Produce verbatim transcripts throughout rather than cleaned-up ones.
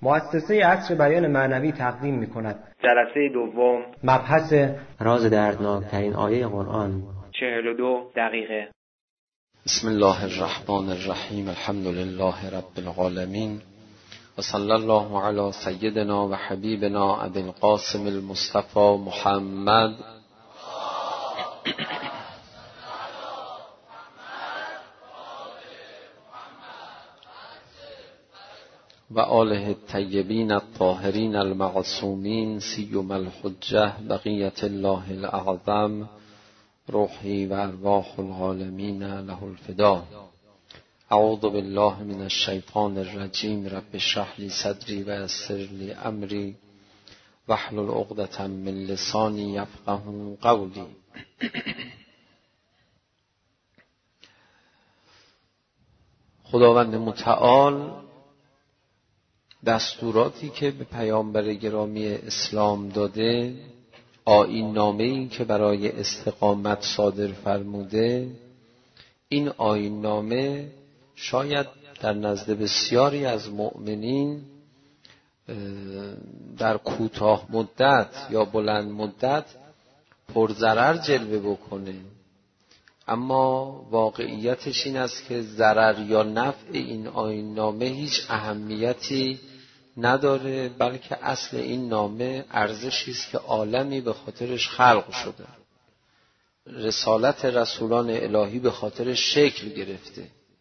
مؤسسه عصر بیان معنوی تقدیم می‌کند. جلسه دوم، مبحث راز دردناکترین آیه قرآن، چهل و دو دقیقه. بسم الله الرحمن الرحیم. الحمد لله رب العالمین و صلی الله علی سیدنا و حبیبنا ابی القاسم المصطفى محمد و آله الطیبین الطاهرین المعصومین سیما الحجة بقیة الله الاعظم روحی و ارواح العالمین له الفدا. اعوذ بالله من الشیطان الرجیم. رب اشرح لی صدری و یسر لی امری واحلل عقدة من لسانی یفقهوا قولی. خداوند متعال دستوراتی که به پیامبر گرامی اسلام داده، آیین نامه‌ای که برای استقامت صادر فرموده، این آیین نامه شاید در نزد بسیاری از مؤمنین در کوتاه مدت یا بلند مدت پرضرر جلوه بکنه، اما واقعیتش این است که ضرر یا نفع این آیین نامه هیچ اهمیتی نداره، بلکه اصل این نامه ارزشی است که عالمی به خاطرش خلق شده. رسالت رسولان الهی به خاطرش شکل گرفته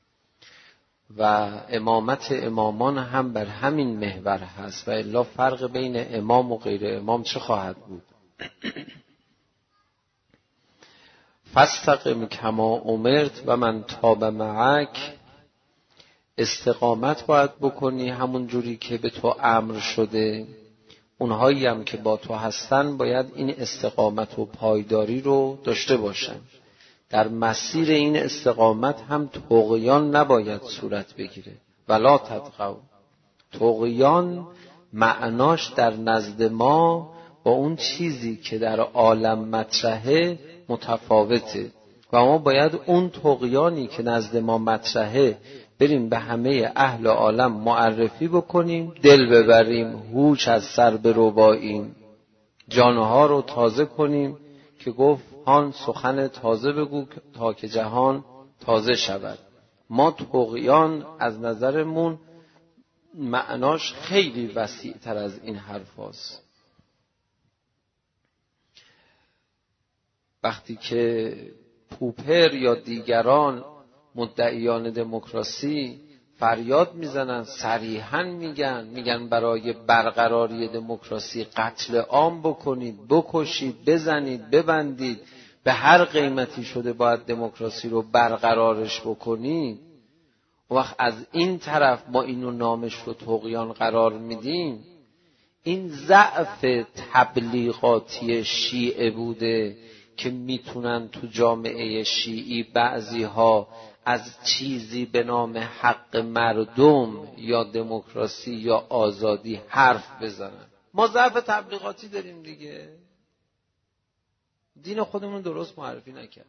و امامت امامان هم بر همین محور هست، و الا فرق بین امام و غیر امام چه خواهد بود؟ فاستقم کما امرت و من تاب معک. استقامت باید بکنی همون جوری که به تو امر شده. اونهایی هم که با تو هستن باید این استقامت و پایداری رو داشته باشن. در مسیر این استقامت هم طغیان نباید صورت بگیره. ولا تطغوا. طغیان معناش در نزد ما با اون چیزی که در عالم مطرحه متفاوته و ما باید اون طغیانی که نزد ما مطرحه بریم به همه اهل عالم معرفی بکنیم، دل ببریم، هوش از سر برباییم، جانها رو تازه کنیم که گفت هان سخن تازه بگو تا که جهان تازه شود. ما طغیان از نظرمون معناش خیلی وسیع تر از این حرف هست. وقتی که پوپر یا دیگران مدعیان دموکراسی فریاد میزنن، صریحاً میگن میگن برای برقراری دموکراسی قتل عام بکنید، بکشید، بزنید، ببندید، به هر قیمتی شده باید دموکراسی رو برقرارش بکنید. وقت از این طرف ما اینو نامش رو طغیان قرار میدیم. این ضعف تبلیغاتی شیعه بوده که میتونن تو جامعه شیعی بعضی ها از چیزی به نام حق مردم یا دموکراسی یا آزادی حرف بزنن. ما ضعف تبلیغاتی داریم دیگه. دین خودمون درست معرفی نکرد.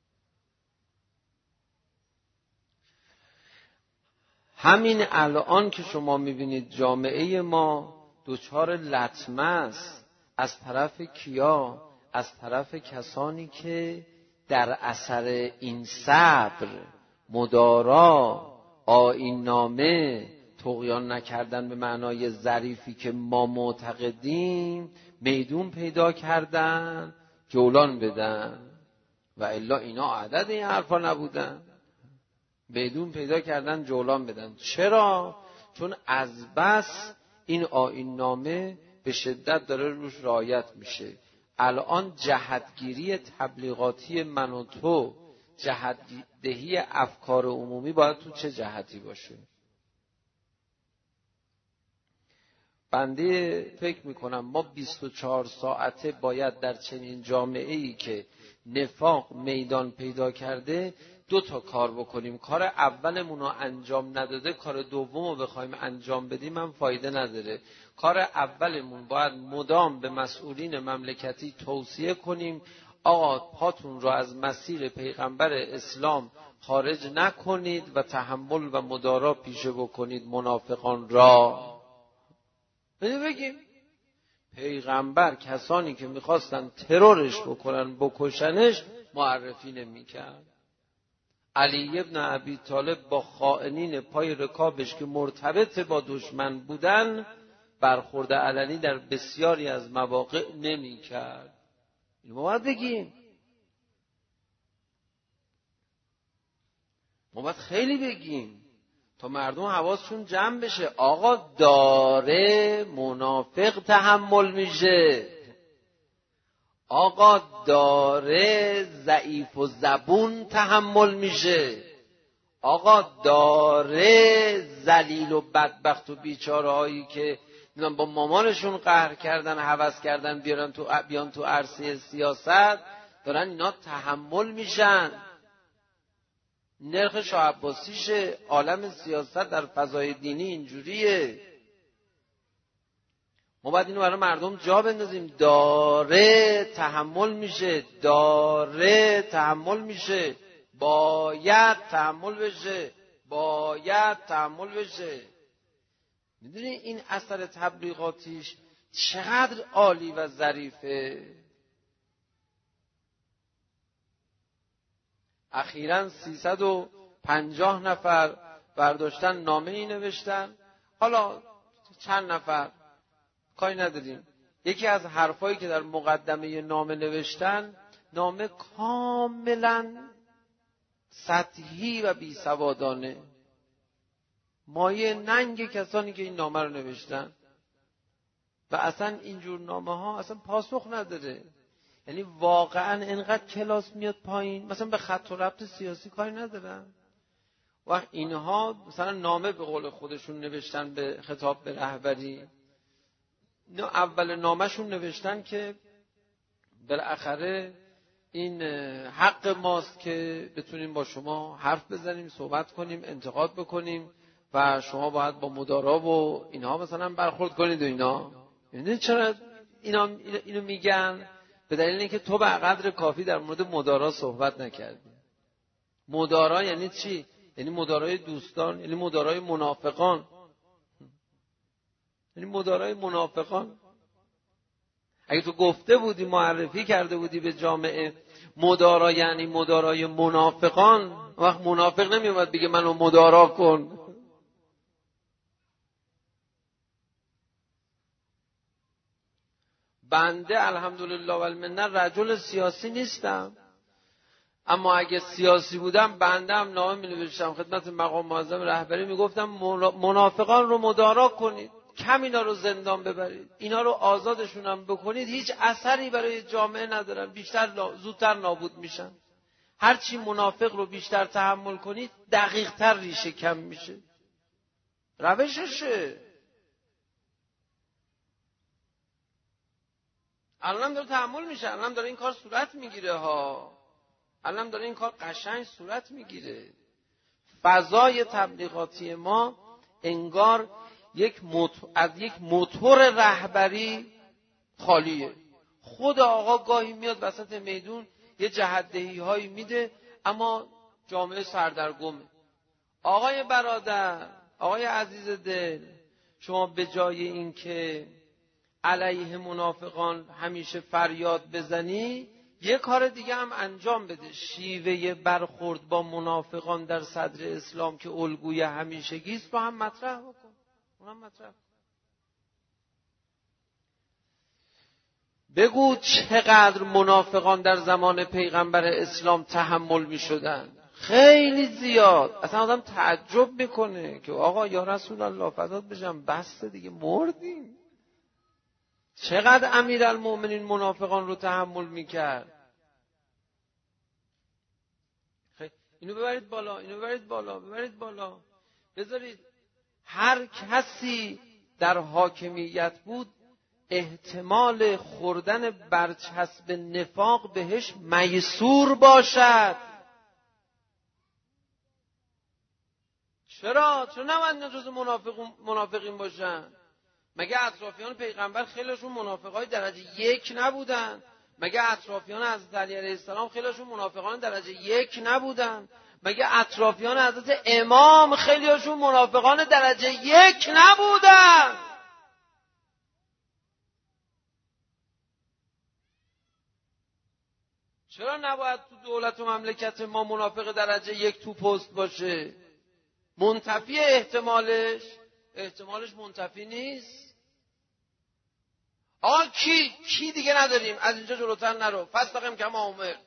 همین الان که شما میبینید جامعه ما دوچار لطمه است از طرف کیا؟ از طرف کسانی که در اثر این صبر، مدارا، آیین نامه، طغیان نکردن به معنای ظریفی که ما معتقدیم، میدون پیدا کردن جولان بدن، و الا اینا عدد این حرفا نبودن. میدون پیدا کردن جولان بدن. چرا؟ چون از بس این آیین نامه به شدت داره روش رعایت میشه. الان جهتگیری تبلیغاتی من و تو، جهتدهی افکار عمومی باید تو چه جهتی باشه؟ بنده فکر میکنم ما بیست و چهار ساعته باید در چنین جامعه‌ای که نفاق میدان پیدا کرده دو تا کار بکنیم. کار اولمون رو انجام نداده، کار دوم رو بخوایم انجام بدیم هم فایده نداره. کار اولمون باید مدام به مسئولین مملکتی توصیه کنیم آقا پاتون رو از مسیر پیغمبر اسلام خارج نکنید و تحمل و مدارا پیشه بکنید منافقان را. بگیم پیغمبر کسانی که میخواستن ترورش بکنن بکشنش معرفی نمیکرد. علی ابن ابی طالب با خائنین پای رکابش که مرتبط با دشمن بودن برخورد علنی در بسیاری از مواقع نمیکرد. اینو ما باید بگیم، ما باید خیلی بگیم تا مردم حواسشون جمع بشه. آقا داره منافق تحمل میشه، آقا داره ضعیف و زبون تحمل میشه، آقا داره ذلیل و بدبخت و بیچاره هایی که با مامانشون قهر کردن هوس کردن بیارن تو بیان تو عرصه سیاست دارن اینا تحمل میشن. نرخ شاه عباسیشه. عالم سیاست در فضای دینی اینجوریه. ما باید اینو برای مردم جا بندازیم. داره تحمل میشه، داره تحمل میشه، باید تحمل بشه، باید تحمل بشه. میدونی این اثر تبلیغاتیش چقدر عالی و ظریفه. اخیراً سیصد و پنجاه نفر برداشتن نامه ای نوشتن. حالا چند نفر کاری نداریم. یکی از حرفایی که در مقدمه نامه نوشتن، نامه کاملاً سطحی و بیسوادانه، مایه ننگ کسانی که این نامه رو نوشتن. و اصلا اینجور نامه ها اصلا پاسخ نداره. یعنی واقعا اینقدر کلاس میاد پایین، مثلا به خط و ربط سیاسی کاری ندارن. و اینها مثلا نامه به قول خودشون نوشتن به خطاب به رهبری. نه اول نامهشون نوشتن که بالاخره این حق ماست که بتونیم با شما حرف بزنیم، صحبت کنیم، انتقاد بکنیم و شما باید با مدارا و اینها مثلا برخورد کنید و اینا. یعنی چرا اینا اینو میگن؟ به دلیل اینکه تو به قدر کافی در مورد مدارا صحبت نکردی. مدارا یعنی چی؟ یعنی مدارای دوستان، یعنی مدارای منافقان، یعنی مدارای منافقان. اگه تو گفته بودی، معرفی کرده بودی به جامعه مدارا یعنی مدارای منافقان، وقت منافق نمی اومد بگه منو مدارا کن. بنده الحمدلله و المنه رجل سیاسی نیستم، اما اگه سیاسی بودم بنده هم نامه می نوشتم خدمت مقام معظم رهبری، می گفتم منافقان رو مدارا کنید، کم اینا رو زندان ببرید، اینا رو آزادشون هم بکنید، هیچ اثری برای جامعه ندارن، بیشتر زودتر نابود میشن. هرچی منافق رو بیشتر تحمل کنید دقیق‌تر ریشه کم میشه. روششه. الان داره تحمل میشه، الان داره این کار صورت میگیره ها، الان داره این کار قشنگ صورت میگیره. فضای تبلیغاتی ما انگار یک موتور، از یک موتور رهبری خالیه. خود آقا گاهی میاد وسط میدون یه جهت‌دهی هایی میده، اما جامعه سردرگمه. آقای برادر، آقای عزیز دل، شما به جای این که علیه منافقان همیشه فریاد بزنی، یه کار دیگه هم انجام بده. شیوه برخورد با منافقان در صدر اسلام که الگوی همیشگیست رو هم مطرح بکن. اونم مطرح بگو چقدر منافقان در زمان پیغمبر اسلام تحمل می شدن. خیلی زیاد. اصلا آدم تعجب میکنه که آقا یا رسول الله فدات بشم، بس دیگه مردیم. چقدر امیرالمؤمنین منافقان رو تحمل میکرد. خیلی اینو ببرید بالا، اینو ببرید بالا، ببرید بالا. بذارید هر کسی در حاکمیت بود احتمال خوردن برچسب نفاق بهش میسور باشد. چرا؟ چرا نباید جز منافقین منافقین باشن؟ مگه اطرافیان پیغمبر خیلیشون منافقای درجه یک نبودن؟ مگه اطرافیان حضرت علی علیه السلام خیلیشون منافقان درجه یک نبودن؟ مگه اطرافیان حضرت امام خیلیشون منافقان درجه یک نبودن؟ چرا نباید تو دولت و مملکت ما منافق درجه یک تو پست باشه؟ منتفی احتمالش احتمالش منتفی نیست. آقا کی کی دیگه نداریم، از اینجا جلوتر نرو، فاستقم کما امرت،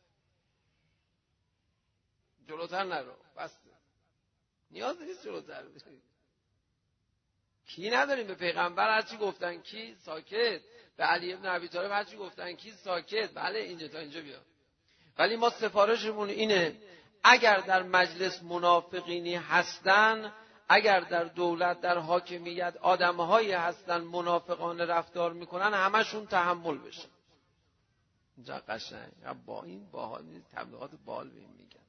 جلوتر نرو، بس نیاز نیست جلوتر بری. کی نداریم؟ به پیغمبر هرچی گفتن کی ساکت، به علی ابن ابی طالب هرچی گفتن کی ساکت، بله اینجا تا اینجا بیا. ولی ما سفارشمون اینه اگر در مجلس منافقینی هستن، اگر در دولت در حاکمیت آدم‌هایی هستن منافقانه رفتار میکنن، همشون تحمل بشن. اینجا قشنگ با این باحال نیست، تبلیغات باحال بهم میگن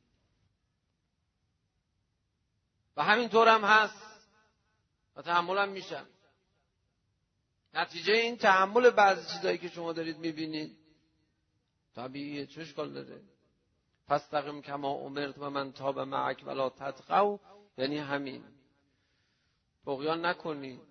و همینطور هم هست و تحمل هم میشن. نتیجه این تحمل بعضی چیزایی که شما دارید میبینید طبیعیه، چه اشکال داره؟ فاستقم کما امرت و من تاب معک ولا تطغوا، یعنی همین، طغیان نکنید.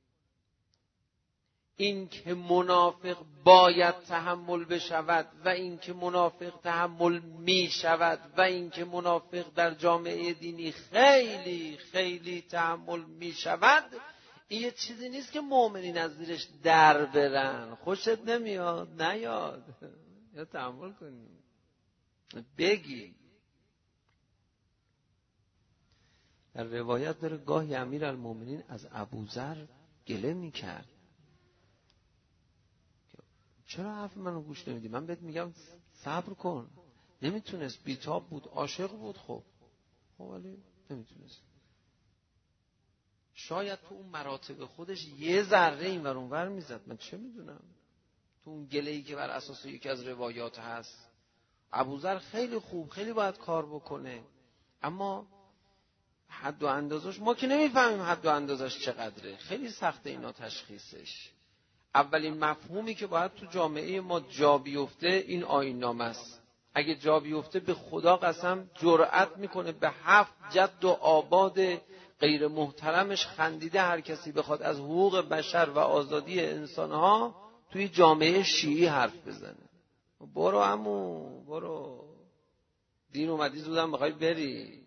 این که منافق باید تحمل بشود و این که منافق تحمل می شود و این که منافق در جامعه دینی خیلی خیلی تحمل می شود، این یه چیزی نیست که مؤمنین از زیرش در برن. خوشت نمیاد؟ نیاد، یا تحمل کنی، بگی. در روایت داره گاهی امیرالمومنین از ابوذر گله میکرد، چرا حرف منو گوش نمیدی؟ من بهت میگم صبر کن. نمیتونست، بیتاب بود، عاشق بود، خب خب ولی نمیتونست. شاید تو اون مراتب خودش یه ذره این ور اون ور میزد، من چه میدونم. تو اون گله‌ای که بر اساس یکی از روایات هست، ابوذر خیلی خوب، خیلی باید کار بکنه، اما حد و اندازش ما که نمیفهمیم حد و اندازش چقدره. خیلی سخته اینا تشخیصش. اولین مفهومی که باید تو جامعه ما جا بیفته این آیین‌نامه است. اگه جا بیفته به خدا قسم جرأت میکنه به هفت جد و آباد غیر محترمش خندیده هر کسی بخواد از حقوق بشر و آزادی انسانها توی جامعه شیعی حرف بزنه. برو عمو برو، دین اومدی زودم بخوای بری.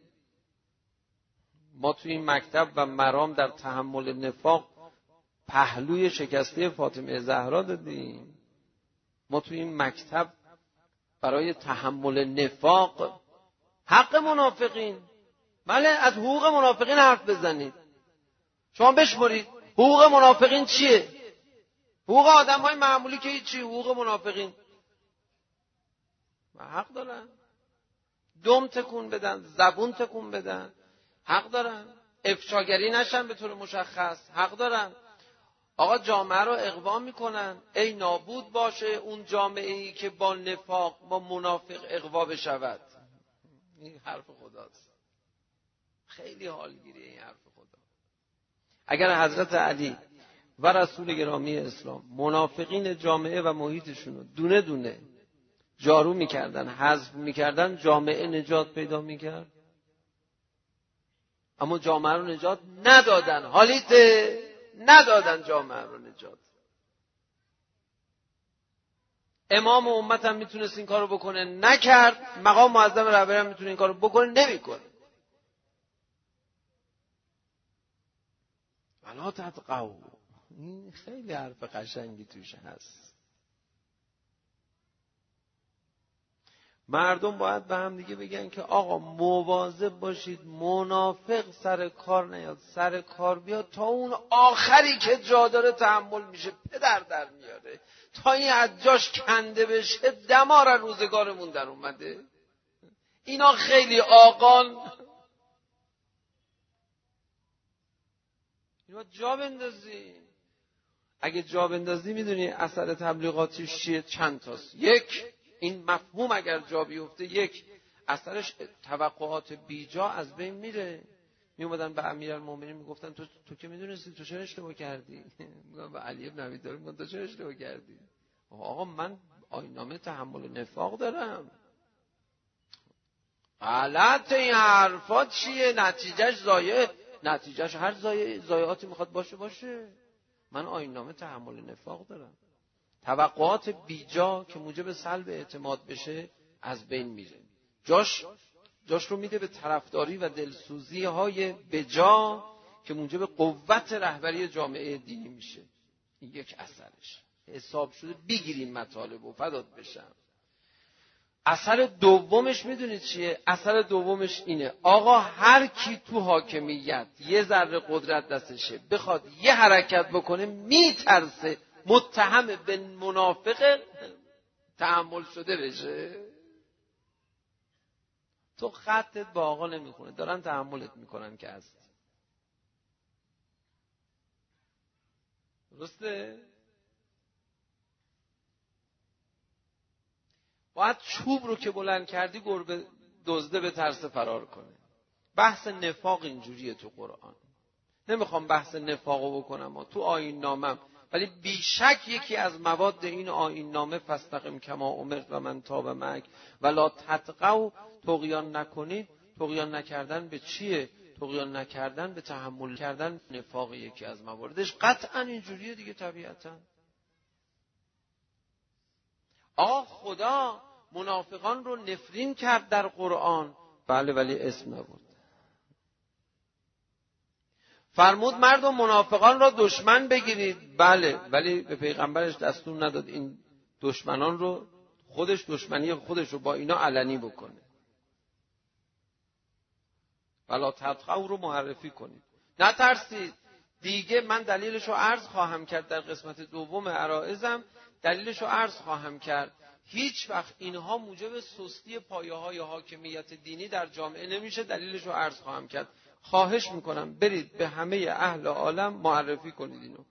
ما توی این مکتب و مرام در تحمل نفاق پهلوی شکسته فاطمه زهرا دادیم. ما توی این مکتب برای تحمل نفاق حق منافقین، بله از حقوق منافقین حرف بزنید. شما بشمرید حقوق منافقین چیه؟ حقوق آدم های معمولی که چی؟ حقوق منافقین و حق دارن دم تکون بدن، زبون تکون بدن، حق دارن افشاگری نشن به طور مشخص، حق دارن آقا جامعه رو اقوام میکنن، ای نابود باشه اون جامعه‌ای که با نفاق با منافق اقوا بشود. این حرف خداست، خیلی حالگیریه این حرف خدا. اگر حضرت علی و رسول گرامی اسلام منافقین جامعه و محیطشون رو دونه دونه جارو میکردن، حذف میکردن، جامعه نجات پیدا میکرد. اما جامعه رو نجات ندادن، حالیته ندادن جامعه رو نجات. امام امت هم میتونست این کارو بکنه، نکرد. مقام معظم رهبری هم میتونه این کارو بکنه، نمیکنه. ولا تطغوا، این خیلی حرف قشنگی توش هست. مردم باید به هم دیگه بگن که آقا مواظب باشید منافق سر کار نیاد، سر کار بیاد تا اون آخری که جا داره تحمل میشه پدر در میاره، تا این از جاش کنده بشه دمار روزگارمون در اومده. اینا خیلی آقان، اینا جا بندازی. اگه جا بندازی میدونی اثر تبلیغاتیش چیه؟ چند تاست. یک، این مفهوم اگر جا بیفته، یک اثرش توقعات بیجا از بین میره. می اومدن به امیرالمومنین میگفتن تو تو که میدونستی، تو چرا اشتباه کردی؟ میگم به علی ابن ابی طالب میگم تو چرا اشتباه کردی؟ آقا من آیین‌نامه تحمل نفاق دارم. غلط این حرفات چیه؟ نتیجهش ضایع، نتیجهش هر ضایع ضایعاتی میخواد باشه باشه. من آیین‌نامه تحمل نفاق دارم. توقعات بیجا که موجب سلب اعتماد بشه از بین میره. جاش جاش رو میده به طرفداری و دلسوزی های بجا که موجب قوت رهبری جامعه دینی میشه. این یک اثرش. حساب شده بگیریم مطالب و فدات بشم. اثر دومش میدونید چیه؟ اثر دومش اینه آقا هر کی تو حاکمیت یه ذره قدرت دستشه بخواد یه حرکت بکنه میترسه متهم به منافق تحمل شده بشه. تو خطت با آقا نمیخونه، دارن تحملت میکنن که هست. درسته؟ باید چوب رو که بلند کردی گربه دزده به ترس فرار کنه. بحث نفاق اینجوریه تو قرآن. نمیخوام بحث نفاقو بکنم و تو آیین نامم، ولی بیشک یکی از مواد این آیین نامه فاستقم کما امرت و من تاب معک ولا تطغوا، طغیان نکنید. طغیان نکردن به چیه؟ طغیان نکردن به تحمل کردن نفاق یکی از مواردش. قطعا اینجوریه دیگه طبیعتا. آه خدا منافقان رو نفرین کرد در قرآن، بله ولی اسم نبود. فرمود مردم منافقان را دشمن بگیرید، بله ولی به پیغمبرش دستور نداد این دشمنان رو خودش دشمنی خودش رو با اینا علنی بکنه. ولا تطغوا رو معرفی کنید. نترسید. دیگه من دلیلش رو عرض خواهم کرد در قسمت دوم عرائزم. دلیلش رو عرض خواهم کرد. هیچ وقت اینها موجب سستی پایه‌های حاکمیت دینی در جامعه نمیشه. دلیلش رو عرض خواهم کرد. خواهش میکنم برید به همه اهل عالم معرفی کنید اینو.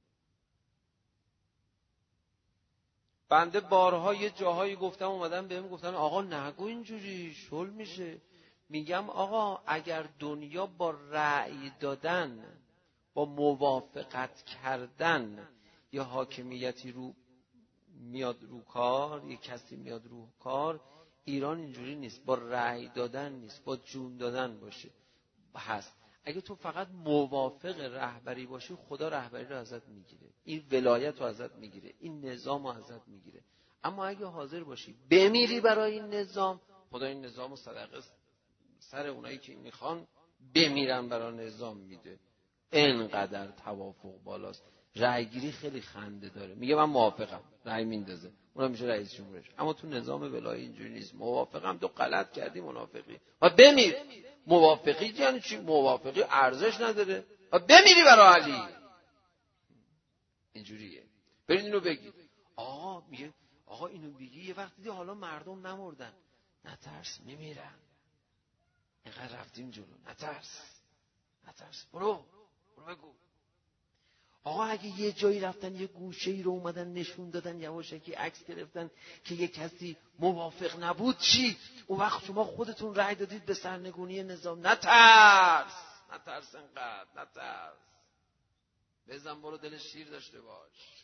بنده بارها یه جاهایی گفتم اومدن بهم گفتن آقا نگو اینجوری شل میشه. میگم آقا اگر دنیا با رأی دادن، با موافقت کردن یه حاکمیتی رو میاد رو کار، یه کسی میاد رو کار، ایران اینجوری نیست. با رأی دادن نیست، با جون دادن باشه هست. اگه تو فقط موافق رهبری باشی خدا رهبری رو ازت میگیره، این ولایت رو ازت میگیره، این نظام رو ازت میگیره. اما اگه حاضر باشی بمیری برای این نظام، خدا این نظام رو صدقه سر اونایی که میخوان بمیرن برای نظام میده. اینقدر توافق بالاست. رأیگیری خیلی خنده داره. میگه من موافقم، رأی میندازه، اونم میشه رئیس جمهورش. اما تو نظام ولایی اینجوری نیست. موافقم، تو غلط کردی منافقی و بمیر. موافقی یعنی چی؟ موافقی ارزش نداره و بمیری برای علی. اینجوریه. برید اینو بگید. آقا میگه آقا اینو بگی یه وقت دیدی حالا مردم نمردن. نترس میمیرن. اینقدر رفتیم جلو. نترس نترس برو برو بگو. آقا اگه یه جایی رفتن یه گوشه‌ای رو اومدن نشون دادن یواشکی عکس گرفتن که یه کسی موافق نبود چی؟ اون وقت شما خودتون رأی دادید به سرنگونی نظام. نترس نترس انقدر نترس. بزن برو دل شیر داشته باش.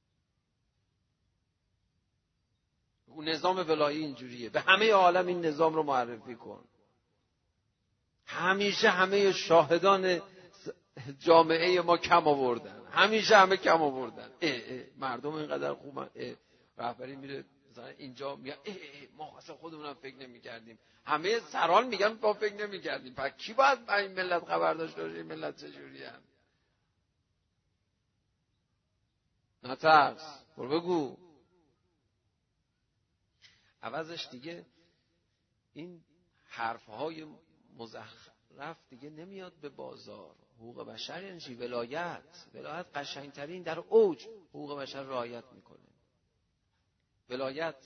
اون نظام ولایی اینجوریه. به همه عالم این نظام رو معرفی کن. همیشه همه شاهدان جامعه ما کم آوردن. همیشه همه کم آوردن. اه اه مردم اینقدر خوبن. رهبری میره مثلا اینجا میگه اه اه ما اصلا خودمونم فکر نمی‌کردیم. همه سران میگن ما فکر نمی‌کردیم. پس کی باید این ملت خبر داشته باشه این ملت چجوریه؟ نترس برو بگو. عوضش دیگه این حرفهای مزخرف دیگه نمیاد به بازار. حقوق بشر یعنی چی؟ ولایت. ولایت قشنگترین در اوج حقوق بشر رعایت میکنه. ولایت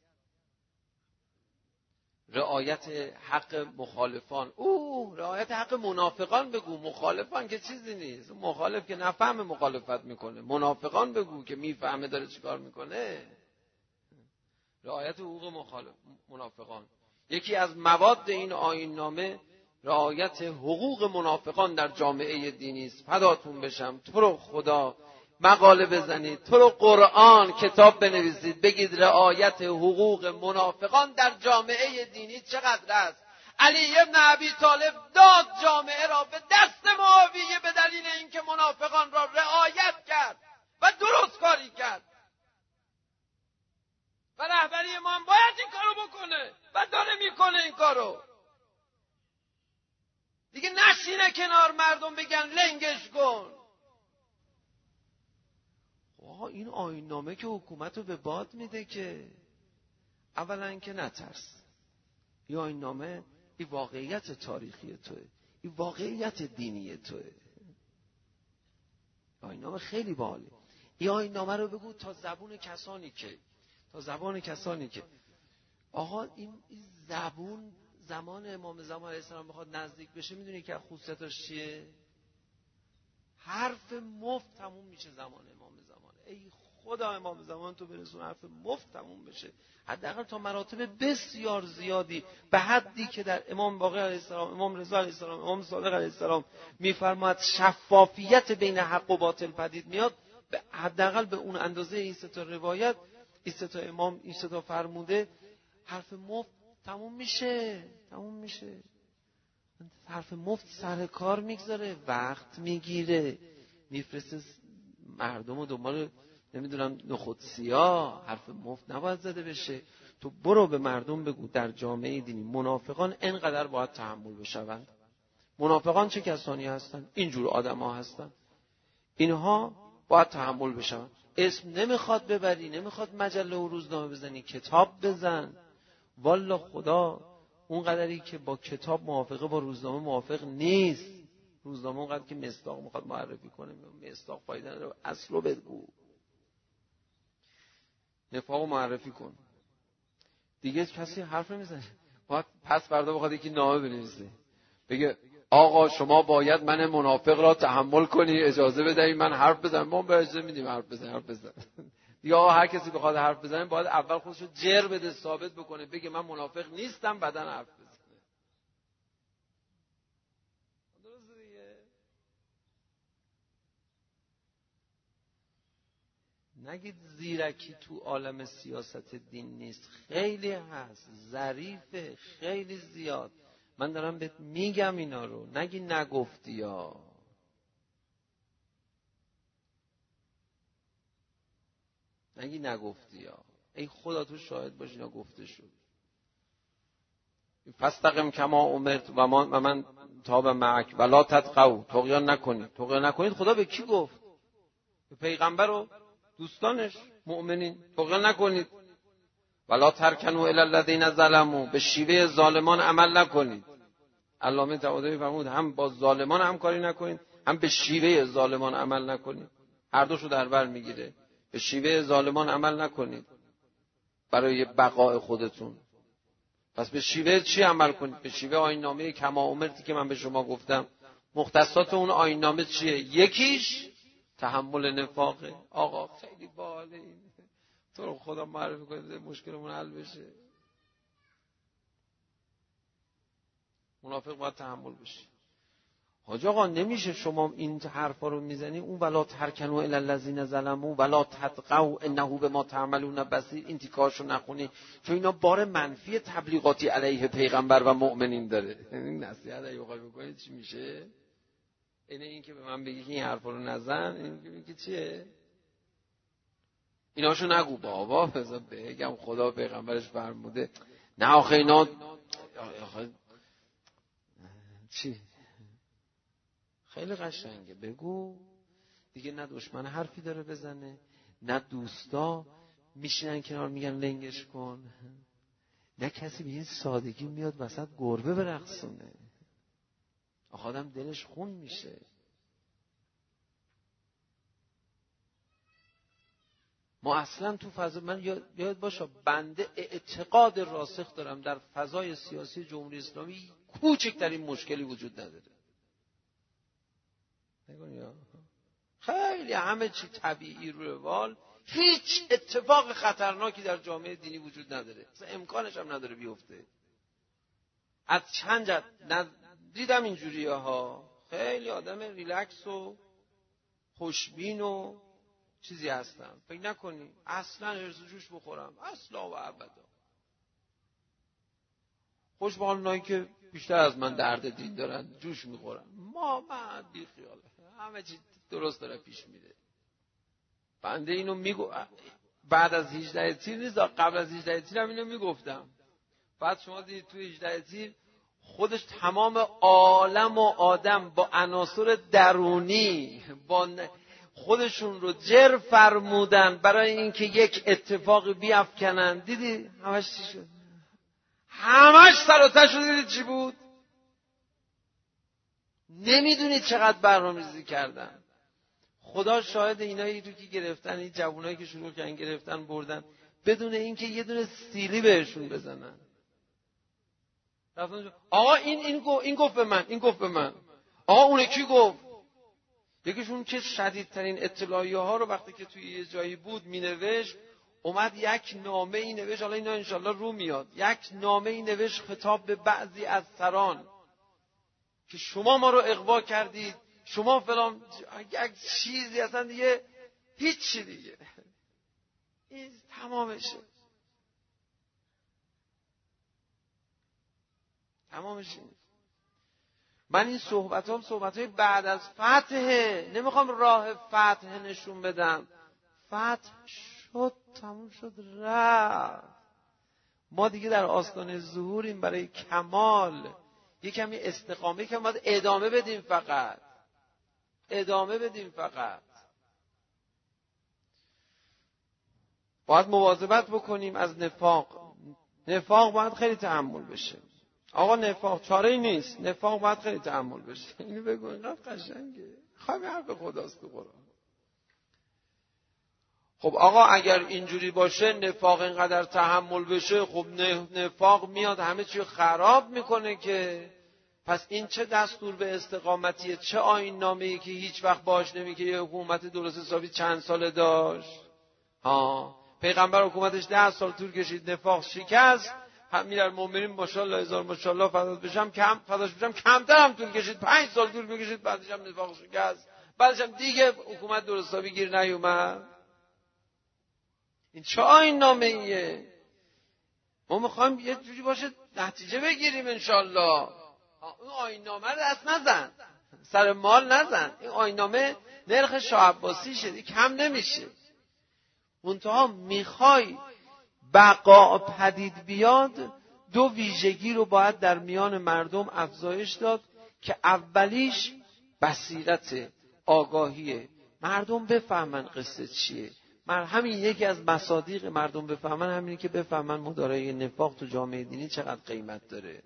رعایت حق مخالفان. اوه رعایت حق منافقان بگو. مخالفان که چیزی نیست. مخالف که نفهم مخالفت میکنه. منافقان بگو که میفهمه داره چیکار میکنه. رعایت حقوق مخالف منافقان. یکی از مواد این آیین نامه رعایت حقوق منافقان در جامعه دینی است. فداتون بشم. تو رو خدا مقاله بزنید، تو رو قرآن کتاب بنویسید، بگید رعایت حقوق منافقان در جامعه دینی چقدر است. علی ابن ابی طالب داد جامعه را به دست معاویه به دلیل اینکه منافقان را رعایت کرد و درست کاری کرد. این کارو. دیگه نشینه کنار مردم بگن لنگش کن. آقا این آیین‌نامه که حکومت رو به باد میده که اولا که نترس. این آیین‌نامه این واقعیت تاریخی توه، این واقعیت دینی توه. آیین‌نامه خیلی باحاله. این آیین‌نامه رو بگو تا زبون کسانی که تا زبان کسانی که آقا این, این زبون زمان امام زمان علیه السلام بخواد نزدیک بشه، میدونی که خصوصیتش چیه؟ حرف مفت تموم میشه زمان امام زمان. ای خدا امام زمان تو برسون حرف مفت تموم بشه، حداقل تا مراتب بسیار زیادی، به حدی که در امام باقر علیه السلام، امام رضا علیه السلام، امام صادق علیه السلام میفرماید شفافیت بین حق و باطل پدید میاد. به حداقل به اون اندازه این سه تا روایت، این سه تا امام، این سه تا فرموده، حرف مفت تموم میشه تموم میشه. حرف مفت سر کار میگذاره، وقت میگیره، میفرسته مردم و دنبال نمیدونم نخود سیاه. حرف مفت نباید زده بشه. تو برو به مردم بگو در جامعه دینی منافقان اینقدر باید تحمل بشوند. منافقان چه کسانی هستن؟ اینجور آدم ها هستن، اینها باید تحمل بشوند. اسم نمیخواد ببری، نمیخواد مجله و روزنامه بزنی، کتاب بزن. والله خدا اون قدری که با کتاب موافقه با روزنامه موافق نیست. روزنامه اون قدر که مصداق میخواد معرفی کنه، مصداق فایده نداره، اصل رو بگو، نفاق رو معرفی کن. دیگه کسی حرف نمیزنه. باید پس فردا بخواد یکی نامه بنویسه بگه آقا شما باید من منافق را تحمل کنی، اجازه بدهید من حرف بزنم. ما به اجازه میدیم حرف بزن حرف بزن دیگه آقا هر کسی بخواد حرف بزنه باید اول خودش رو جر بده، ثابت بکنه، بگه من منافق نیستم، بعدن حرف بزنه. درسته دیگه؟ نگید زیرکی تو عالم سیاست دین نیست، خیلی هست، ظریفه، خیلی زیاد. من دارم بهت میگم اینا رو، نگی نگفتی یا نگی نگفتی یا ای خدا تو شاهد باشی اینا گفته شد. فاستقم کما امرت و من تاب معک ولا تطغوا، طغیان نکنید. طغیان نکنید خدا به کی گفت؟ به پیغمبر و دوستانش مؤمنین. طغیان نکنید. ولا ترکنوا الی الذین ظلموا، به شیوه ظالمان عمل نکنید. علامه طباطبایی فرمود هم با ظالمان همکاری نکنید، هم به شیوه ظالمان عمل نکنید. هر دوشو در بر میگیره. به شیوه ظالمان عمل نکنید برای بقای خودتون. پس به شیوه چی عمل کنید؟ به شیوه آیین‌نامه کما امرتی که من به شما گفتم. مختصات اون آیین‌نامه چیه؟ یکیش تحمل نفاقه. آقا خیلی باحاله این، تو رو خدا معرفی کنید مشکلمون حل بشه. منافق باید تحمل بشه. حاج آقا نمیشه شما این حرفا رو میزنی اون ولا ترکنوا الی الذین ظلموا ولا تطغوا انه بما تعملون بصیر، این تیکاشو نخونی چون اینا بار منفی تبلیغاتی علیه پیغمبر و مؤمنین داره. این نصیحت اگه بخوای بکنید چی میشه؟ اینه این که به من بگی این حرفا رو نزن، این که میگی چیه؟ ایناشو نگو بابا، بذار بگم خدا پیغمبرش فرموده. نه آخه اینا آخه چی؟ خیلی قشنگه بگو دیگه. نه دشمن حرفی داره بزنه، نه دوستا میشینن کنار میگن لنگش کن، نه کسی به این سادگی میاد وسط گربه برقصونه. آخه آدم دلش خون میشه. ما اصلا تو فضا، من یاد باشه بنده اعتقاد راسخ دارم در فضای سیاسی جمهوری اسلامی کوچکترین مشکلی وجود نداره. خیلی همه چی طبیعی رو روال، هیچ اتفاق خطرناکی در جامعه دینی وجود نداره، اصلا امکانش هم نداره بیفته. از چند جد دیدم اینجوریه ها، خیلی آدم ریلکس و خوشبین و چیزی هستم. فکر نکنی اصلا هرس و جوش بخورم، اصلا و ابدا. خوش به حال اونایی که بیشتر از من درد دین دارن جوش میخورن. ما من بی خیاله، همه چی درست داره پیش میره. بنده اینو میگو بعد از هجده تیر نیست، قبل از هجده تیر هم اینو میگفتم. بعد شما دیدید توی هجده تیر خودش تمام عالم و آدم با عناصر درونی با خودشون رو جر فرمودن برای اینکه یک اتفاقی بیفکنن. دیدی همش چی شد؟ همش سر و ته شد. دیدید چی بود؟ نمیدونید چقدر برنامه‌ریزی کردن. خدا شاهد اینایی رو که گرفتن، این جوانایی که شروع کردن گرفتن بردن بدون اینکه یه دونه سیلی بهشون بزنن. آقا این این گفت این گفت به من، این گفت به من. آقا اون کی گفت؟ یکیشون که شدیدترین اطلاعیه ها رو وقتی که توی یه جایی بود مینوشت، اومد یک نامه ای نوشت، حالا اینا انشالله رو میاد، یک نامه ای نوشت خطاب به بعضی از سران که شما ما رو اغوا کردید، شما فلان، یک چیزی اصلا دیگه هیچی دیگه این تمامشه تمامش این. من این صحبت هم صحبت های بعد از فتحه، نمیخوام راه فتح نشون بدم. فتح شد، تموم شد، رفت. ما دیگه در آستانه ظهوریم برای کمال. یه کمی استقامه، یکم باید ادامه بدیم، فقط ادامه بدیم، فقط باید مواظبت بکنیم از نفاق. نفاق باید خیلی تحمل بشه. آقا نفاق چاره ای نیست، نفاق باید خیلی تحمل بشه. اینو بگو، اینقدر قشنگه. خواهی حرف خداست تو قرآن. خب آقا اگر اینجوری باشه، نفاق اینقدر تحمل بشه، خب نفاق میاد همه چی خراب میکنه که. پس این چه دستور به استقامتیه؟ چه آیین نامه‌ای که هیچ وقت باش نمیگه یه حکومت درست حسابی چند ساله داشت؟ ها، پیغمبر حکومتش ده سال طول کشید، نفاق شکست. امیرال المؤمنین ماشاءالله هزار ماشاءالله فداش بشم کم فداش بشم کمتر هم طول کشید، پنج سال طول کشید، بعدش هم نفاق شکست، بعدش هم دیگه حکومت درست حسابی گیر نیومد. این چه آیین نامه ایه؟ ما میخوایم یه جوری باشه نتیجه بگیریم انشالله. این آیین نامه رو دست نزن، سر مال نزن. این آیین نامه نرخ شاه عباسی شد، کم نمیشه. منتها میخوای بقا پدید بیاد، دو ویژگی رو باید در میان مردم افزایش داد که اولیش بصیرت، آگاهیه. مردم بفهمن قصه چیه. همین یکی از مصادیق مردم بفهمن همینه که بفهمن مدارای نفاق تو جامعه دینی چقدر قیمت داره.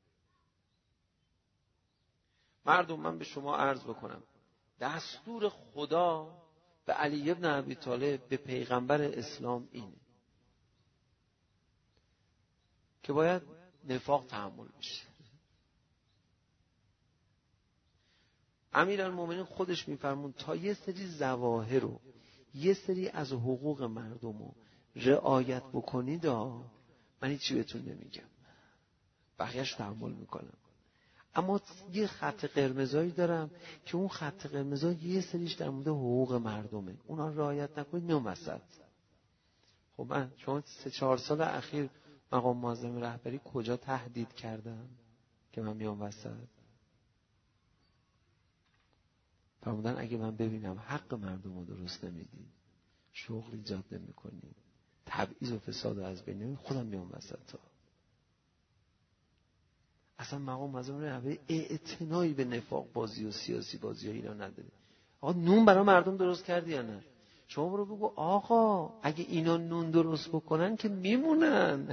مردم، من به شما عرض بکنم، دستور خدا به علی ابن ابی طالب، به پیغمبر اسلام اینه که باید نفاق تحمل بشه. امیرالمومنین خودش میفرمون تا یه سری ظواهر رو، یه سری از حقوق مردم رو رعایت بکنید، من هیچی بهتون نمیگم، بقیه‌اش تحمل میکنم. اما یه خط قرمزایی دارم که اون خط قرمزا یه سریش در مورد حقوق مردمه، اونا رعایت نکنید میام وسط. خب من شما سه چهار سال اخیر مقام معظم رهبری کجا تهدید کردم که من میام وسط؟ فرمودن اگه من ببینم حق مردم رو درست نمیدی، شغل ایجاد نمیکنی، تبعیض و فساد رو از بین نمیبری، خودم میام وسط. تا اصلا مقام معظم رهبری اعتنایی به نفاق بازی و سیاسی بازی ها اینا نداره. آقا نون برای مردم درست کردی یا نه؟ شما برو بگو آقا اگه اینا نون درست بکنن که میمونن.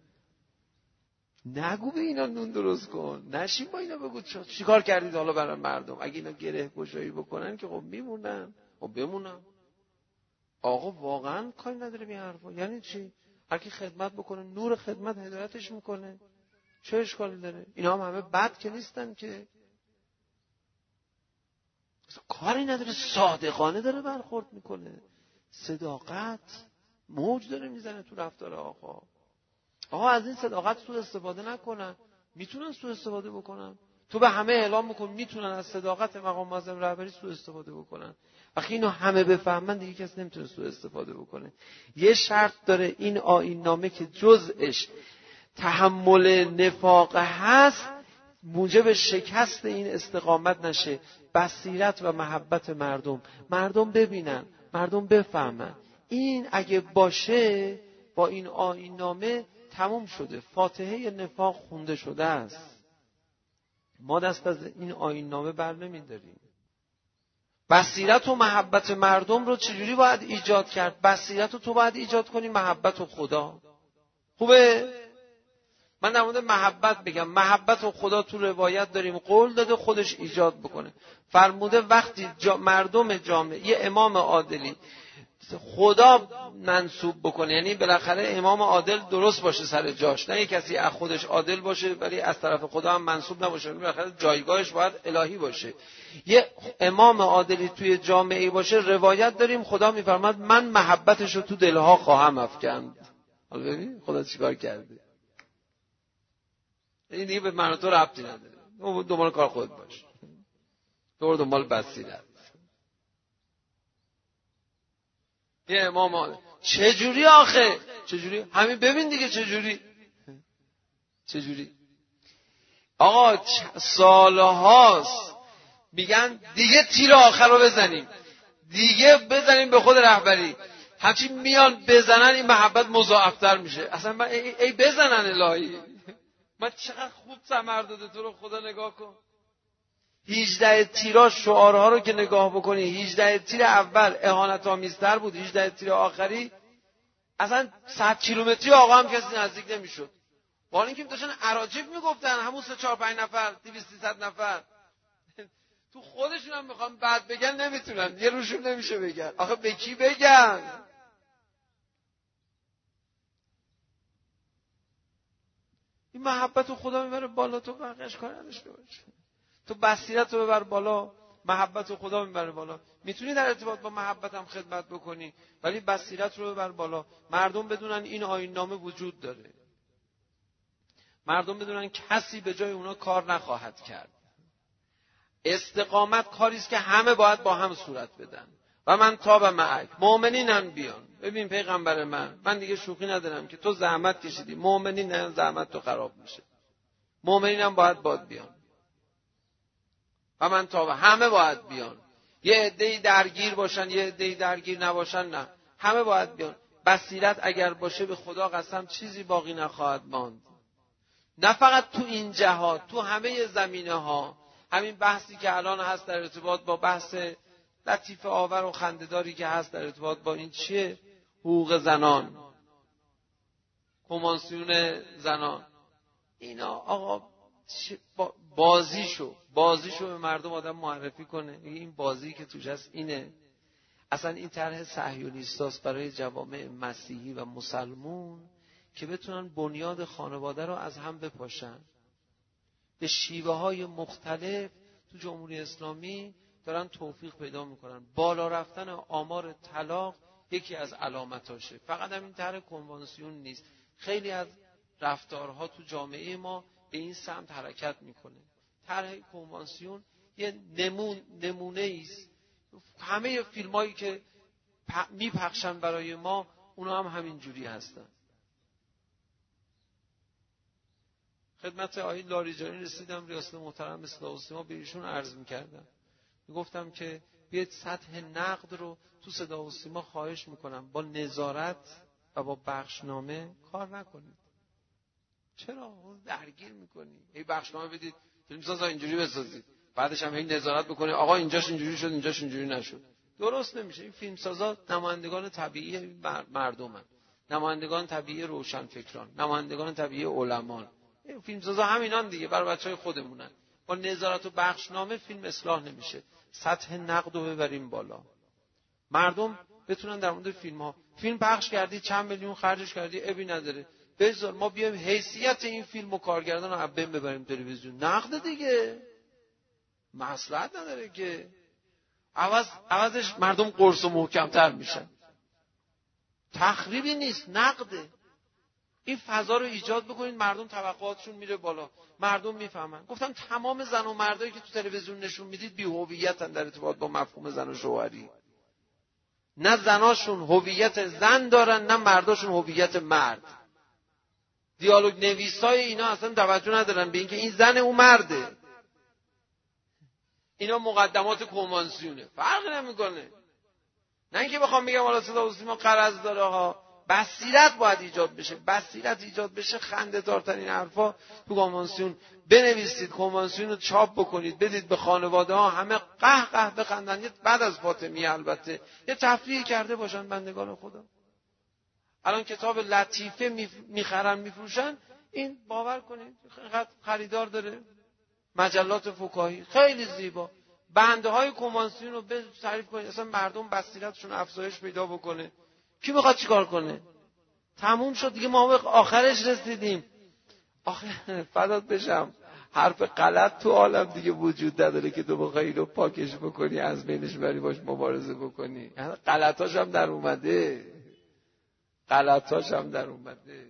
نگو به اینا نون درست کن، نشین با اینا بگو چیکار کردید حالا برای مردم. اگه اینا گره گشایی بکنن که خب میمونن. خب بمونن. آقا واقعا کاری نداره به حرفا. یعنی چی؟ هر کی خدمت بکنه، نور خدمت هدایتش میکنه، چه اشکالی داره؟ اینا هم همه بد که نیستن که. کاری نداره، صادقانه داره برخورد میکنه، صداقت موج داره میزنه تو رفتار آقا. آقا از این صداقت سوء استفاده نکنن. میتونن سوء استفاده بکنن. تو به همه اعلام میکن میتونن از صداقت مقام معظم رهبری سوء استفاده بکنن. وقتی اینو همه بفهمن دیگه کسی نمیتونه سوء استفاده بکنه. یه شرط داره این آیین نامه که جزءش تحمل نفاق هست، موجب شکست این استقامت نشه. بصیرت و محبت مردم، مردم ببینن، مردم بفهمن. این اگه باشه با این آیین نامه تموم شده. فاتحه نفاق خونده شده است. ما دست از این آیین نامه بر نمیداریم. بصیرت و محبت مردم رو چجوری باید ایجاد کرد؟ بصیرت رو تو باید ایجاد کنی، محبت و خدا. خوبه؟ من در مورد محبت بگم. محبت و خدا تو روایت داریم قول داده خودش ایجاد بکنه. فرموده وقتی جا مردم جامعه یه امام عادلی خدا منصوب بکنه، یعنی بالاخره امام عادل درست باشه سر جاش، نه یک کسی از خودش عادل باشه ولی از طرف خدا هم منصوب نباشه، بالاخره جایگاهش باید الهی باشه. یه امام عادلی توی جامعه باشه، روایت داریم خدا میفرماد من محبتش رو تو دلها خواهم افکند. حالا ببین خدا چیکار کرده. این دیگه به من و تو ربطی نداره. دنبال کار خود باش. دور دنبال بصیرت. یه امام عادل چجوری آخه؟ چجوری؟ همین ببین دیگه چجوری؟ چجوری؟ آقا سالهاست میگن دیگه تیر آخر رو بزنیم، دیگه بزنیم به خود رهبری. همچین میان بزنن این محبت مضاعفتر میشه. اصلا من ای, ای بزنن الهی. من چقدر خوب ثمر داده تو رو خدا نگاه کن. هجده تیرا شعارها رو که نگاه بکنی، هجده تیر اول اهانت آمیزتر بود، هجده تیر آخری اصلا صد کیلومتری آقا هم کسی نزدیک نمیشد. با اینکه داشتن اراجیف میگفتن همون سه چهار پنج نفر دویست سیصد نفر تو خودشون هم میخوان بعد بگن نمیتونن، یه روشون نمیشه بگن. آخه به کی بگن؟ این محبت رو خدا میبره بالا، تو بقیش کار نداشته باش. تو بصیرت رو ببر بالا، محبت رو خدا میبره بالا. میتونی در ارتباط با محبت هم خدمت بکنی ولی بصیرت رو ببر بالا. مردم بدونن این آیین نامه وجود داره، مردم بدونن کسی به جای اونا کار نخواهد کرد. استقامت کاری است که همه باید با هم صورت بدن. و من تاب معک مؤمنینم بیان. ببین پیغمبر من من دیگه شوخی ندارم که تو زحمت کشیدی، مؤمنین نه زحمت تو خراب میشه. مؤمنینم باید باد بیان. و من تاب همه باید بیان. یه عده‌ای درگیر باشن یه عده‌ای درگیر نباشن، نه، همه باید بیان. بصیرت اگر باشه به خدا قسم چیزی باقی نخواهد ماند. نه فقط تو این جهات، تو همه زمینه ها. همین بحثی که الان هست در ارتباط با بحث لطیف آور و خنده‌داری که هست در ارتباط با این چیه؟ حقوق زنان، کنوانسیون زنان، اینا آقا بازیشو بازیشو به مردم آدم معرفی کنه. این بازی که توش هست اینه. اصلا این طرح صهیونیستاست برای جوامع مسیحی و مسلمون که بتونن بنیاد خانواده رو از هم بپاشن. به شیوه های مختلف تو جمهوری اسلامی دارن توفیق پیدا میکنن. بالا رفتن آمار طلاق یکی از علامتاشه. فقط هم این طرح کنوانسیون نیست، خیلی از رفتارها تو جامعه ما به این سمت حرکت میکنه. طرح کنوانسیون یه نمون نمونه است. همه فیلمایی که میپخشن برای ما اونا هم همین جوری هستن. خدمت آقای لاریجانی رسیدم، ریاست محترم صدا و سیما، به ایشون عرض میکردم، میگفتم که بیاید سطح نقد رو تو صدا و سیما خواهش میکنم با نظارت و با بخشنامه کار نکنید. چرا؟ اون درگیر میکنی. ای بخشنامه بدید، فیلمسازا اینجوری بسازید، بعدش هم هی نظارت بکنی آقا اینجاش اینجوری شد اینجاش اینجوری نشد. درست نمیشه. این فیلمسازا نمایندگان طبیعی مردمن، نمایندگان طبیعی روشنفکران، نمایندگان طبیعی علمان. این فیلمسازا همینان دیگه، برای بچهای خودمونن. با نظارت و بخشنامه فیلم اصلاح نمیشه. سطح نقد رو ببریم بالا. مردم بتونن در مورد فیلم ها، فیلم پخش کردی چند میلیون خرجش کردی ابی نداره، بذار ما بیایم حیثیت این فیلم و کارگردان رو عبیم ببریم تلویزیون. نقد دیگه، مصلحت نداره که. عوض عوضش مردم قرص و محکمتر میشن. تخریبی نیست، نقده. این فضا رو ایجاد بکنید، مردم توقعاتشون میره بالا، مردم میفهمن. گفتم تمام زن و مردایی که تو تلویزیون نشون میدید بی هویتن در ارتباط با مفهوم زن و شوهری. نه زناشون هویت زن دارن نه مرداشون هویت مرد. دیالوگ نویسای اینا اصلا توجه ندارن به اینکه این زن اون مرده. اینا مقدمات کنوانسیونه، فرقی نمیکنه. نه اینکه بخوام بگم حالا صدا و سیما قرض داره ها، بصیرت باید ایجاد بشه. بصیرت ایجاد بشه خنده دارترین حرفا تو کنوانسیون بنویسید، کنوانسیون رو چاپ بکنید، بدید به خانواده ها، همه قه قه بخندن. بعد از فاطمی البته یه تفریح کرده باشن بندگان خدا. الان کتاب لطیفه میخرن میفروشن، این باور کنید اینقدر خریدار داره. مجلات فکاهی خیلی زیبا، بنده های کنوانسیون رو به تعریف کنید، اصلا مردم بصیرتشون افزایش پیدا بکنه. کی میخواد چیکار کنه؟ تموم شد دیگه، ما به آخرش رسیدیم. آخه فدات بشم، حرف غلط تو عالم دیگه وجود نداره که تو بخوای اینو پاکش بکنی، از بینش بری، باش مبارزه بکنی. غلطاش هم در اومده، غلطاش هم در اومده،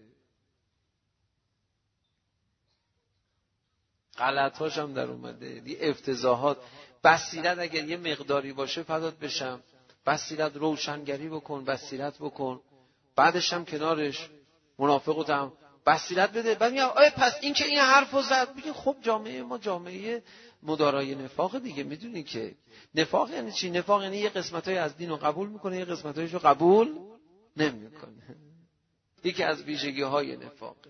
غلطاش هم در اومده دی افتضاحات. بصیرت اگر یه مقداری باشه فدات بشم، بصیرت روشنگری بکن، بصیرت بکن، بعدش هم کنارش منافقو هم بصیرت بده. بعد میگم آیا پس این که این حرفو زد، بگین خب جامعه ما جامعه مدارای نفاق دیگه. میدونی که نفاق یعنی چی؟ نفاق یعنی یه قسمتای از دین رو قبول میکنه، یه قسمتایشو قبول نمیکنه. یکی از ویژگی‌های نفاقه.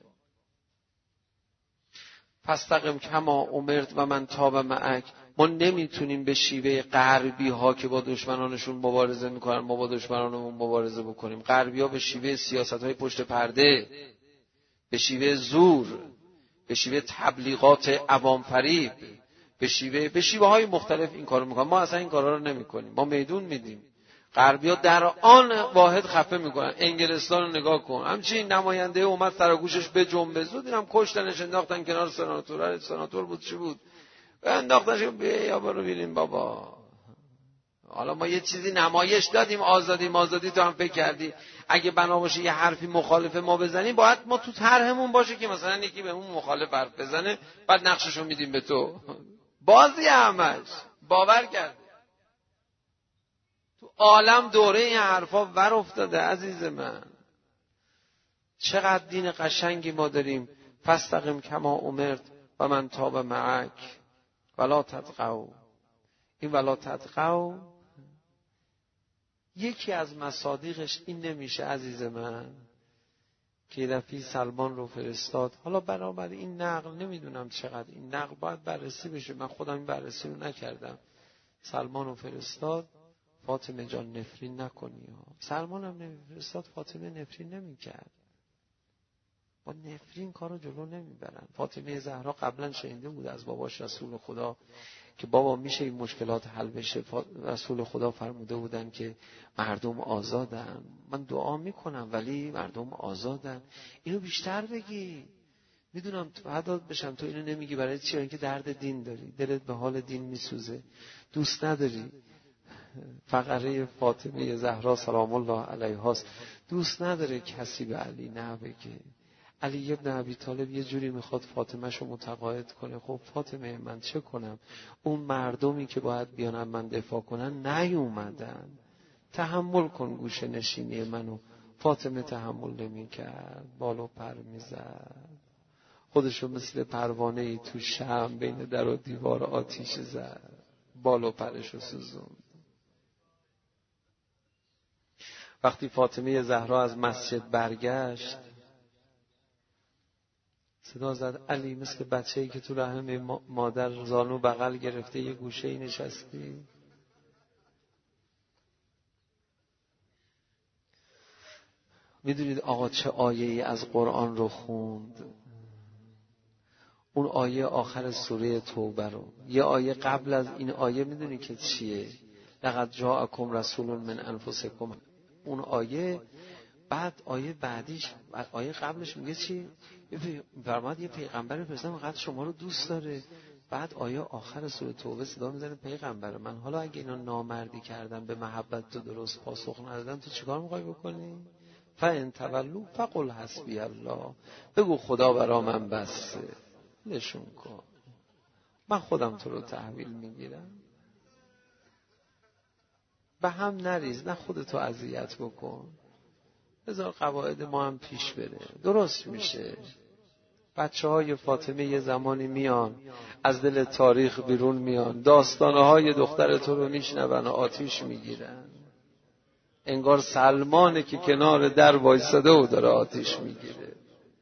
فاستقم کما امرت و من تاب معک. ما نمیتونیم به شیوه غربی ها که با دشمنانشون مبارزه میکنن ما با دشمنانمون مبارزه بکنیم. غربی ها به شیوه سیاست های پشت پرده، به شیوه زور، به شیوه تبلیغات عوام فریب، به شیوه به شیوه های مختلف این کارو میکنن. ما اصلا این کارا رو نمیکنیم، ما میدون میدیم. غربی‌ها در آن واحد خفه میکنن. انگلستان رو نگاه کن، همچین نماینده اومد سراگوشش به جنبه، زود اینم کشتنش، انداختن کنار سناتور. سناتور بود چی بود؟ انداختنش. بیا برو ببینیم بابا. حالا ما یه چیزی نمایش دادیم، آزادی آزادی، تو هم فکر کردی اگه بنا باشه یه حرفی مخالف ما بزنیم، باید ما تو طرحمون باشه که مثلا یکی به اون مخالف حرف بزنه، بعد نقششو میدیم به تو. بازی همش باور کرد. تو عالم دوره این حرفا ور افتاده عزیز من. چقدر دین قشنگی ما داریم. فاستقم کما امرت و من تاب معک ولا تطغوا. این ولا تطغوا یکی از مصادیقش این نمیشه عزیز من که رفی سلمان رو فرستاد. حالا برابر این نقل نمیدونم چقدر این نقل باید بررسی بشه، من خودم این بررسی رو نکردم. سلمان رو فرستاد، فاطمه جان نفرین نکنی ها. سلمان هم نمیفرستاد، فاطمه نفرین نمیکرد. با نفرین کارو جلو نمیبرن. فاطمه زهرا قبلا شنیده بود از باباش رسول خدا که بابا میشه این مشکلات حل بشه. رسول خدا فرموده بودن که مردم آزادن، من دعا میکنم ولی مردم آزادن. اینو بیشتر بگی. میدونم تو حداد بشم تو اینو نمیگی برای چی؟ اینکه درد دین داری، دلت به حال دین میسوزه، دوست نداری فقره فاطمه زهرا سلام الله علیها دوست نداره کسی به علی نه بگه. علی ابن ابی طالب یه جوری میخواد فاطمه شو متقاعد کنه. خب فاطمه من چه کنم؟ اون مردمی که باید بیان من دفاع کنن نیومدن، تحمل کن گوشه نشینی منو. فاطمه تحمل نمی کرد، بالو پر میزد، خودشو مثل پروانه ای تو شمع بین در و دیوار آتیش زد، بالو پرشو سوزوند. وقتی فاطمه زهرا از مسجد برگشت صدا زد علی مثل بچه‌ای که تو رحم مادر زانو بغل گرفته یه گوشه‌ای نشستی. میدونید آقا چه آیه‌ای از قرآن رو خوند؟ اون آیه آخر سوره توبه رو. یه آیه قبل از این آیه میدونی که چیه؟ لقد جاءکم رسول من انفسکم. اون آیه بعد آیه بعدیش، آیه قبلش میگه چی؟ فرماد یه پیغمبر فرستادم فقط شما رو دوست داره. بعد آیه آخر سوره توبه صدا میزنه پیغمبر من، حالا اگه اینا نامردی کردن به محبت تو درست پاسخ ندادن تو چیکار میخوای بکنی؟ فان تولوا فقل حسبی الله. بگو خدا برا من بسه، نشون کن من خودم تو رو تحویل میگیرم. به هم نریز، نه خودتو اذیت بکن، بذار قواعد ما هم پیش بره، درست میشه. بچه های فاطمه یه زمانی میان از دل تاریخ بیرون میان، داستانه های دختر تو رو میشنون و آتیش میگیرن. انگار سلمانه که کنار در وایساده و داره آتش میگیره.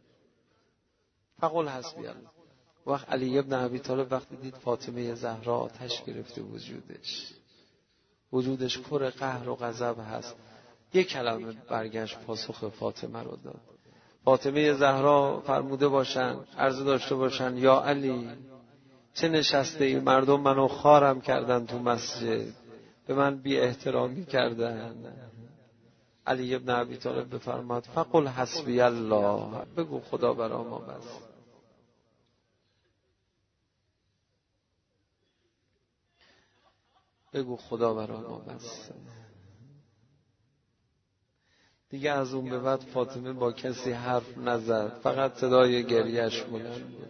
فقل حسبی الله. وقت علی ابن ابی طالب وقتی دید فاطمه زهرا آتش گرفته وجودش، وجودش پر قهر و غضب هست، یک کلمه برگشت پاسخ فاطمه رو داد. فاطمه زهرا فرموده باشن، عرض داشته باشن یا علی چه نشسته ای؟ مردم منو خارم کردن تو مسجد، به من بی احترامی کردن. علی ابن ابی طالب بفرماد فقل حسبی الله، بگو خدا برا ما بس. بگو خدا برا ما بس. دیگه از اون به بعد فاطمه با کسی حرف نزد، فقط صدای گریهش بلند بود.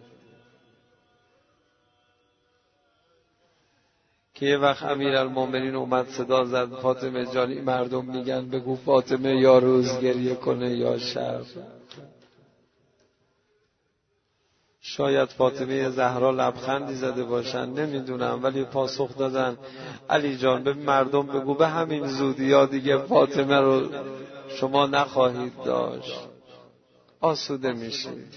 که یه وقت امیرالمومنین اومد صدا زد فاطمه جانی، مردم میگن بگو فاطمه یا روز گریه کنه یا شب. شاید فاطمه زهرا لبخندی زده باشن، نمیدونم، ولی پاسخ دادن علی جان به مردم بگو به همین زودی ها دیگه فاطمه رو شما نخواهید داشت، آسوده میشید.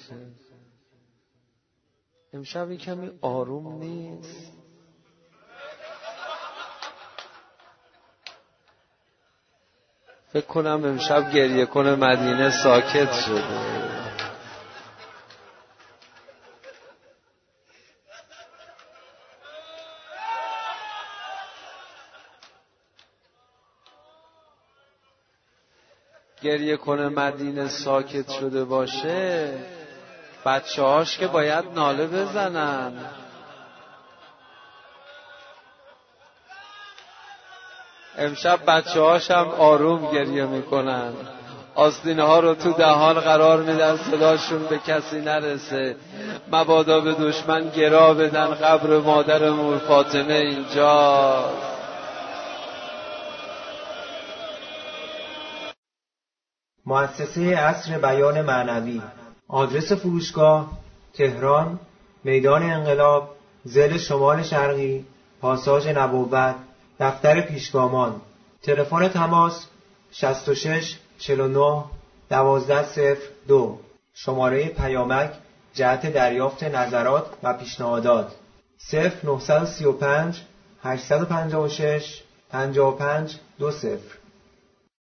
امشب کمی آروم نیست؟ فکر کنم امشب گریه کنه مدینه ساکت شده. گریه کنه مدینه ساکت شده باشه، بچه هاش که باید ناله بزنن. امشب بچه هاش هم آروم گریه میکنن، آستینه ها رو تو دهان قرار میدن صداشون به کسی نرسه، مبادا به دشمن گرا بدن قبر مادرمون فاطمه اینجاست. مؤسسه عصر بیان معنوی. آدرس فروشگاه تهران، میدان انقلاب، ضلع شمال شرقی، پاساژ نبوت، دفتر پیشگامان. تلفن تماس شصت و شش چهل و نه دوازده صفر دو. شماره پیامک جهت دریافت نظرات و پیشنهادات صفر نه سه پنج هشت پنج شش پنج پنج دو صفر.